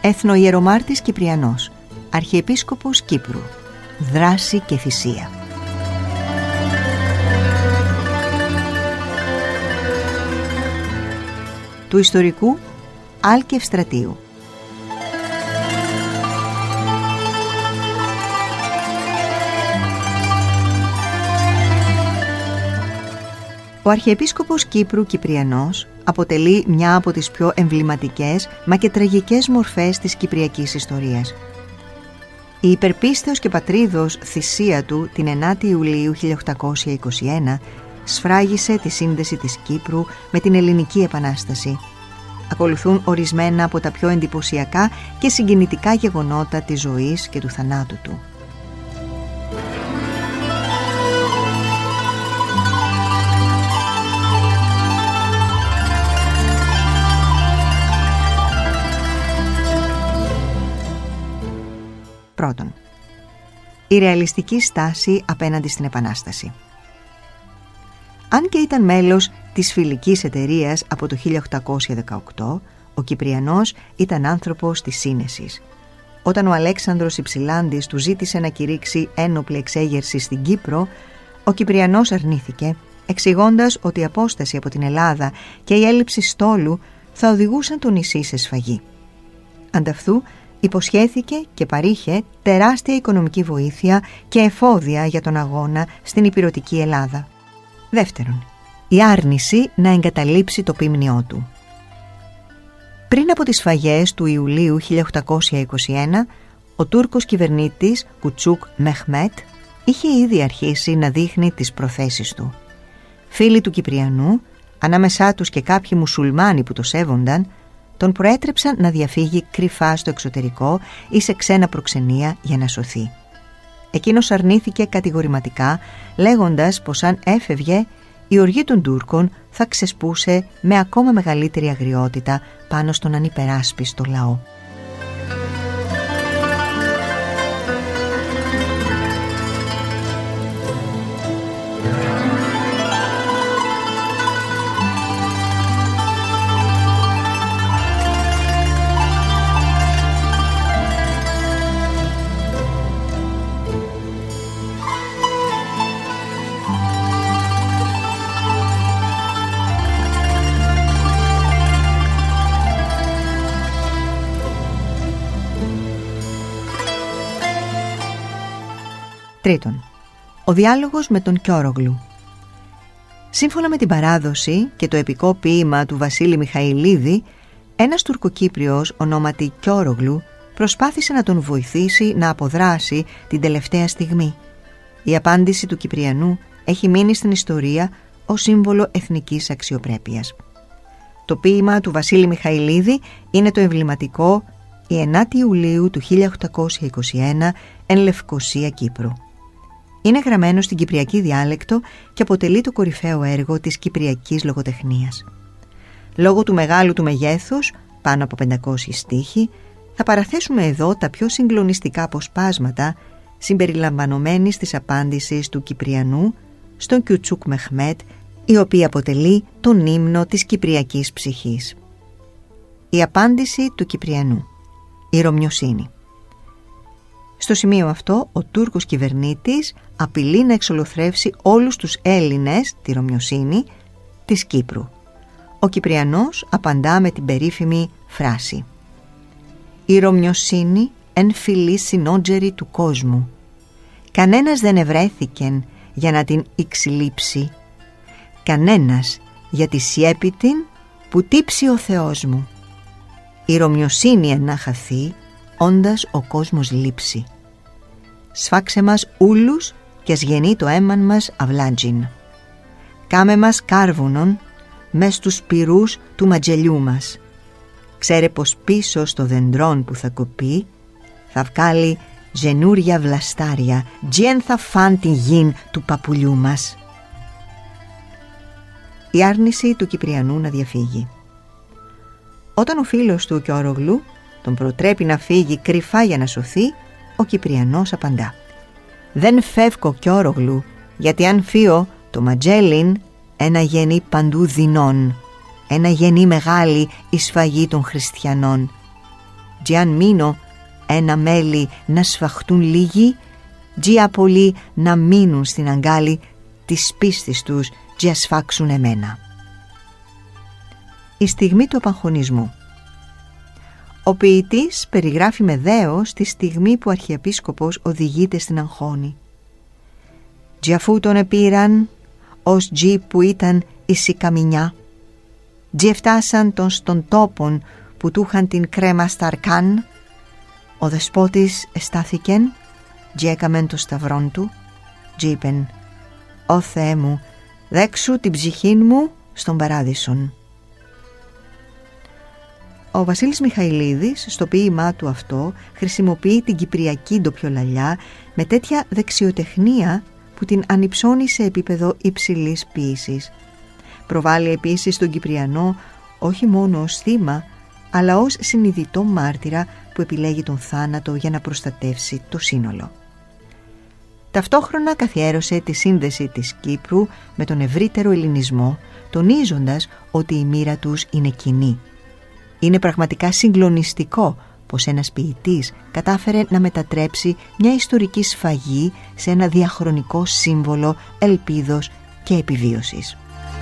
Εθνοϊερομάρτης Κυπριανός, Αρχιεπίσκοπος Κύπρου, δράση και θυσία. Του ιστορικού Άλκη Ευστρατείου. Ο Αρχιεπίσκοπος Κύπρου Κυπριανός αποτελεί μια από τις πιο εμβληματικές μα και τραγικές μορφές της κυπριακής ιστορίας. Η υπερπίστεως και πατρίδος θυσία του την 9η Ιουλίου 1821 σφράγισε τη σύνδεση της Κύπρου με την Ελληνική Επανάσταση. Ακολουθούν ορισμένα από τα πιο εντυπωσιακά και συγκινητικά γεγονότα της ζωής και του θανάτου του. Πρώτον, η ρεαλιστική στάση απέναντι στην Επανάσταση. Αν και ήταν μέλος της Φιλικής Εταιρείας από το 1818, ο Κυπριανός ήταν άνθρωπος της σύνεσης. Όταν ο Αλέξανδρος Υψηλάντης του ζήτησε να κηρύξει ένοπλη εξέγερση στην Κύπρο, ο Κυπριανός αρνήθηκε, εξηγώντας ότι η απόσταση από την Ελλάδα και η έλλειψη στόλου θα οδηγούσαν το νησί σε σφαγή. Ανταυτού, υποσχέθηκε και παρήχε τεράστια οικονομική βοήθεια και εφόδια για τον αγώνα στην ηπειρωτική Ελλάδα. Δεύτερον, η άρνηση να εγκαταλείψει το ποίμνιό του. Πριν από τις σφαγές του Ιουλίου 1821, ο Τούρκος κυβερνήτης Κουτσούκ Μεχμέτ είχε ήδη αρχίσει να δείχνει τις προθέσεις του. Φίλοι του Κυπριανού, ανάμεσά τους και κάποιοι μουσουλμάνοι που το σέβονταν, τον προέτρεψαν να διαφύγει κρυφά στο εξωτερικό ή σε ξένα προξενία για να σωθεί. Εκείνος αρνήθηκε κατηγορηματικά, λέγοντας πως αν έφευγε, η οργή των Τούρκων θα ξεσπούσε με ακόμα μεγαλύτερη αγριότητα πάνω στον ανυπεράσπιστο λαό. Τρίτον, ο διάλογος με τον Κιόρογλου. Σύμφωνα με την παράδοση και το επικό ποίημα του Βασίλη Μιχαηλίδη, ένας Τουρκοκύπριος ονόματι Κιόρογλου προσπάθησε να τον βοηθήσει να αποδράσει την τελευταία στιγμή. Η απάντηση του Κυπριανού έχει μείνει στην ιστορία ως σύμβολο εθνικής αξιοπρέπειας. Το ποίημα του Βασίλη Μιχαηλίδη είναι το εμβληματικό η 9η Ιουλίου του 1821 εν Λευκοσία, Κύπρου. Είναι γραμμένο στην κυπριακή διάλεκτο και αποτελεί το κορυφαίο έργο της κυπριακής λογοτεχνίας. Λόγω του μεγάλου του μεγέθους, πάνω από 500 στίχοι, θα παραθέσουμε εδώ τα πιο συγκλονιστικά αποσπάσματα συμπεριλαμβανομένης της απάντησης του Κυπριανού στον Κουτσούκ Μεχμέτ, η οποία αποτελεί τον ύμνο της κυπριακής ψυχής. Η απάντηση του Κυπριανού. Η Ρωμιοσύνη. Στο σημείο αυτό, ο Τούρκος κυβερνήτης απειλεί να εξολοθρεύσει όλους τους Έλληνες, τη Ρωμιοσύνη, της Κύπρου. Ο Κυπριανός απαντά με την περίφημη φράση «Η Ρωμιοσύνη εν φυλή συνότζερη του κόσμου. Κανένας δεν ευρέθηκεν για να την εξυλείψει. Κανένας για τη σιέπιτην που τύψει ο Θεός μου. Η Ρωμιοσύνη εν να χαθεί, όντας ο κόσμος λείψει. Σφάξε μας ούλους και ας γεννεί το αίμαν μας αυλάτζιν. Κάμε μας κάρβουνον μες στους πυρούς του ματζελιού μας. Ξέρε πως πίσω στο δεντρόν που θα κοπεί θα βγάλει γενούρια βλαστάρια, τζιέν θα φάν την γην του παπουλιού μας». Η άρνηση του Κυπριανού να διαφύγει. Όταν ο φίλος του Κιόρογλου τον προτρέπει να φύγει κρυφά για να σωθεί, ο Κυπριανός απαντά «Δεν φεύγω, Κιόρογλου, γιατί αν φύω το ματζέλιν ένα γεννή παντού δεινών, ένα γεννή μεγάλη η σφαγή των χριστιανών. «Τζι αν μείνω, ένα μέλι να σφαχτούν λίγοι, τζι απολύ να μείνουν στην αγκάλη της πίστης τους, τζι ασφάξουν εμένα». Η στιγμή του απαγχωνισμού. Ο ποιητής περιγράφει με δέος τη στιγμή που ο Αρχιεπίσκοπος οδηγείται στην αγχώνη. «Τζι αφού τον επήραν, ως τζι που ήταν η σικαμινιά, τζι εφτάσαν τον στον τόπον που του είχαν την κρέμα στα αρκάν, ο δεσπότης εστάθηκεν, τζι έκαμεν το σταυρόν του, τζι είπεν, «Ω Θεέ μου, δέξου την ψυχήν μου στον παράδεισον». Ο Βασίλης Μιχαηλίδης στο ποίημά του αυτό χρησιμοποιεί την κυπριακή ντοπιολαλιά με τέτοια δεξιοτεχνία που την ανυψώνει σε επίπεδο υψηλής ποίησης. Προβάλλει επίσης τον Κυπριανό όχι μόνο ως θύμα, αλλά ως συνειδητό μάρτυρα που επιλέγει τον θάνατο για να προστατεύσει το σύνολο. Ταυτόχρονα καθιέρωσε τη σύνδεση της Κύπρου με τον ευρύτερο ελληνισμό, τονίζοντας ότι η μοίρα τους είναι κοινή. Είναι πραγματικά συγκλονιστικό πως ένας ποιητής κατάφερε να μετατρέψει μια ιστορική σφαγή σε ένα διαχρονικό σύμβολο ελπίδος και επιβίωσης.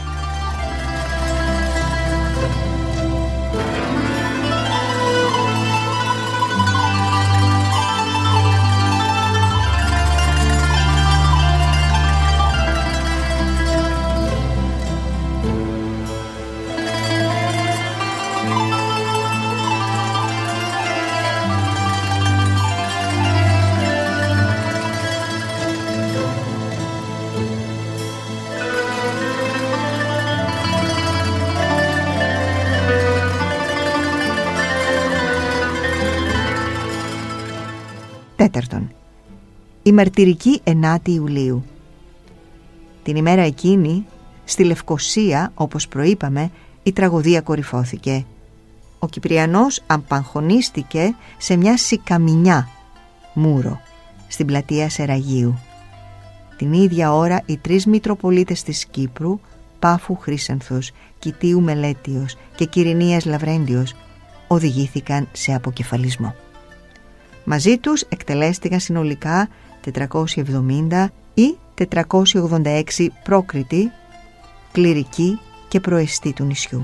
Τέταρτον, η μαρτυρική 9η Ιουλίου. Την ημέρα εκείνη, στη Λευκοσία, όπως προείπαμε, η τραγωδία κορυφώθηκε. Ο Κυπριανός απαγχωνίστηκε σε μια σικαμινιά, Μούρο, στην πλατεία Σεραγίου. Την ίδια ώρα οι 3 Μητροπολίτες της Κύπρου, Πάφου Χρύσανθος, Κιτίου Μελέτιος και Κυρηνίας Λαβρέντιος, οδηγήθηκαν σε αποκεφαλισμό. Μαζί τους εκτελέστηκαν συνολικά 470 ή 486 πρόκριτοι, κληρικοί και προεστοί του νησιού.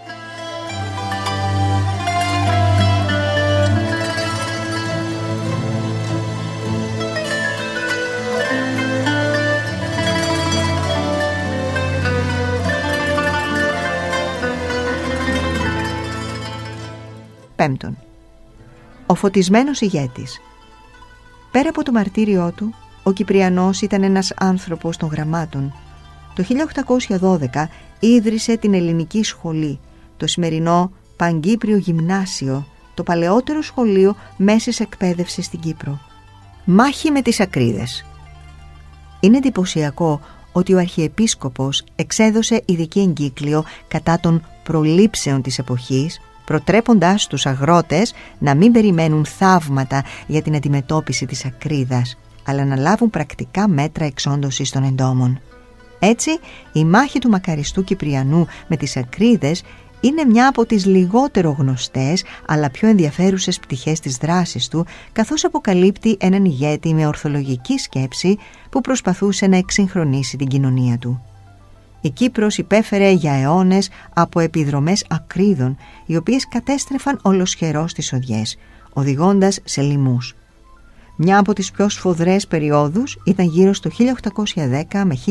Πέμπτον, ο φωτισμένος ηγέτης. Πέρα από το μαρτύριό του, ο Κυπριανός ήταν ένας άνθρωπος των γραμμάτων. Το 1812 ίδρυσε την Ελληνική Σχολή, το σημερινό Παγκύπριο Γυμνάσιο, το παλαιότερο σχολείο μέσης εκπαίδευσης στην Κύπρο. Μάχη με τις ακρίδες. Είναι εντυπωσιακό ότι ο Αρχιεπίσκοπος εξέδωσε ειδική εγκύκλιο κατά των προλήψεων της εποχής, προτρέποντας τους αγρότες να μην περιμένουν θαύματα για την αντιμετώπιση της ακρίδας, αλλά να λάβουν πρακτικά μέτρα εξόντωσης των εντόμων. Έτσι, η μάχη του μακαριστού Κυπριανού με τις ακρίδες είναι μια από τις λιγότερο γνωστές αλλά πιο ενδιαφέρουσες πτυχές της δράσης του, καθώς αποκαλύπτει έναν ηγέτη με ορθολογική σκέψη που προσπαθούσε να εξυγχρονίσει την κοινωνία του. Η Κύπρος υπέφερε για αιώνες από επιδρομές ακρίδων, οι οποίες κατέστρεφαν ολοσχερώς τις οδιές, οδηγώντας σε λοιμούς. Μια από τις πιο σφοδρές περιόδους ήταν γύρω στο 1810 με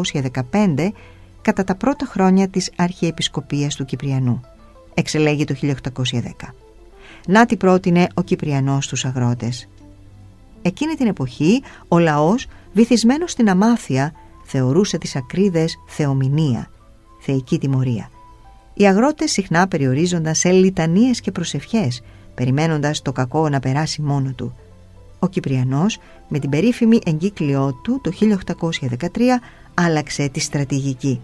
1815, κατά τα πρώτα χρόνια της Αρχιεπισκοπίας του Κυπριανού. Εξελέγει το 1810. Να τι πρότεινε ο Κυπριανός στους αγρότες. Εκείνη την εποχή ο λαός, βυθισμένος στην αμάθεια, θεωρούσε τις ακρίδες θεομηνία, θεϊκή τιμωρία. Οι αγρότες συχνά περιορίζονταν σε λιτανίες και προσευχές, περιμένοντας το κακό να περάσει μόνο του. Ο Κυπριανός, με την περίφημη εγκύκλιό του το 1813, άλλαξε τη στρατηγική.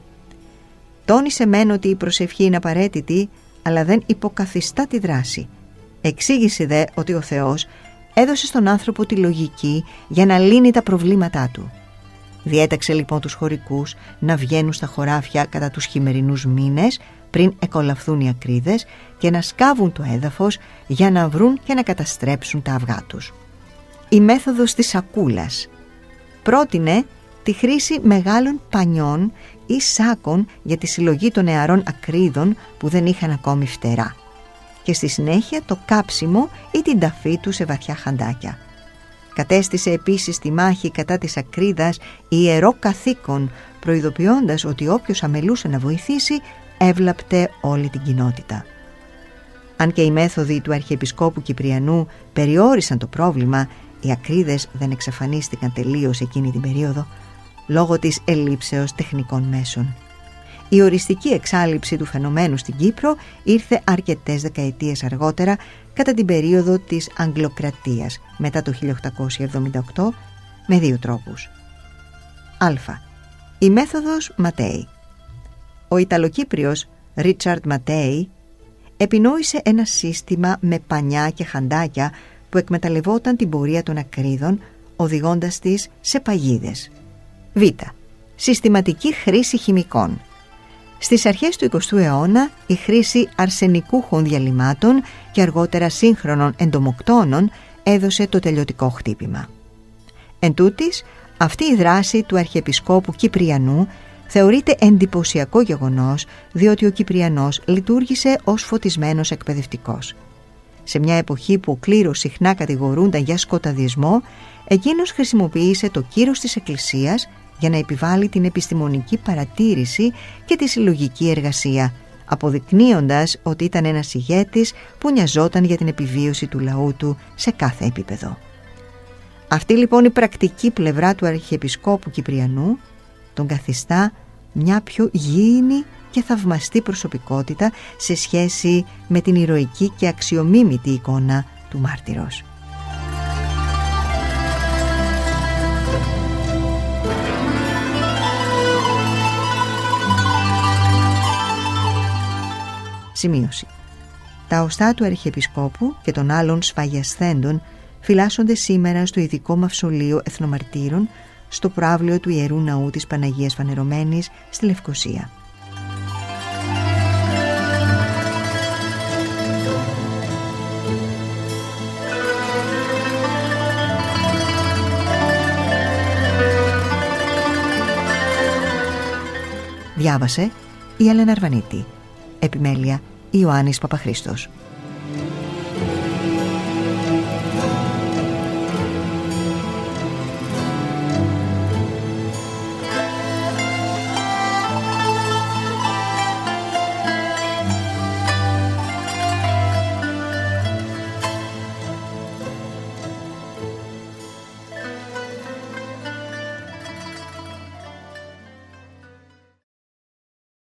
Τόνισε μεν ότι η προσευχή είναι απαραίτητη, αλλά δεν υποκαθιστά τη δράση. Εξήγησε δε ότι ο Θεός έδωσε στον άνθρωπο τη λογική για να λύνει τα προβλήματά του. Διέταξε λοιπόν τους χωρικούς να βγαίνουν στα χωράφια κατά τους χειμερινούς μήνες πριν εκολαφθούν οι ακρίδες και να σκάβουν το έδαφος για να βρουν και να καταστρέψουν τα αυγά τους. Η μέθοδος της σακούλας πρότεινε τη χρήση μεγάλων πανιών ή σάκων για τη συλλογή των νεαρών ακρίδων που δεν είχαν ακόμη φτερά και στη συνέχεια το κάψιμο ή την ταφή του σε βαθιά χαντάκια. Κατέστησε επίσης τη μάχη κατά της ακρίδας ιερό καθήκον, προειδοποιώντας ότι όποιος αμελούσε να βοηθήσει έβλαπτε όλη την κοινότητα. Αν και οι μέθοδοι του Αρχιεπισκόπου Κυπριανού περιόρισαν το πρόβλημα, οι ακρίδες δεν εξαφανίστηκαν τελείως εκείνη την περίοδο λόγω της ελλείψεως τεχνικών μέσων. Η οριστική εξάλειψη του φαινομένου στην Κύπρο ήρθε αρκετές δεκαετίες αργότερα, κατά την περίοδο της Αγγλοκρατίας μετά το 1878, με δύο τρόπους. Α. Η μέθοδος Ματέι. Ο Ιταλοκύπριος Ρίτσαρντ Ματέι επινόησε ένα σύστημα με πανιά και χαντάκια που εκμεταλλευόταν την πορεία των ακρίδων, οδηγώντας τις σε παγίδες. Β. Συστηματική χρήση χημικών. Στις αρχές του 20ου αιώνα η χρήση αρσενικούχων διαλυμάτων και αργότερα σύγχρονων εντομοκτώνων έδωσε το τελειωτικό χτύπημα. Εν τούτοις, αυτή η δράση του Αρχιεπισκόπου Κυπριανού θεωρείται εντυπωσιακό γεγονός, διότι ο Κυπριανός λειτουργήσε ως φωτισμένος εκπαιδευτικός. Σε μια εποχή που ο κλήρος συχνά κατηγορούνταν για σκοταδισμό, εκείνος χρησιμοποίησε το κύρος της Εκκλησίας για να επιβάλλει την επιστημονική παρατήρηση και τη συλλογική εργασία, αποδεικνύοντας ότι ήταν ένας ηγέτης που νοιαζόταν για την επιβίωση του λαού του σε κάθε επίπεδο. Αυτή λοιπόν η πρακτική πλευρά του Αρχιεπισκόπου Κυπριανού τον καθιστά μια πιο γήινη και θαυμαστή προσωπικότητα σε σχέση με την ηρωική και αξιομίμητη εικόνα του μάρτυρος. Σημείωση. Τα οστά του Αρχιεπισκόπου και των άλλων σφαγιασθέντων φυλάσσονται σήμερα στο ειδικό μαυσολείο εθνομαρτύρων στο προαύλιο του Ιερού Ναού της Παναγίας Φανερωμένης στη Λευκοσία. Διάβασε η Έλενα Αρβανίτη. Επιμέλεια Ιωάννης Παπαχρήστος.